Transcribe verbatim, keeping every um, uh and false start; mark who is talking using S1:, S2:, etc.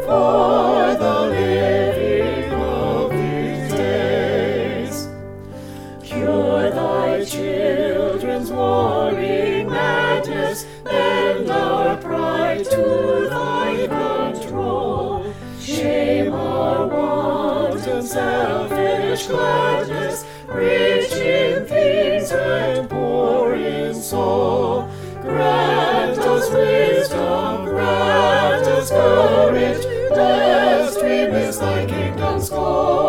S1: for the living of these days. Cure thy children's warring madness, bend our pride to thy control. Shame our wanton selfish gladness, rich in things and poor in soul. Grant us wisdom, grant us courage, lest we miss thy kingdom's goal.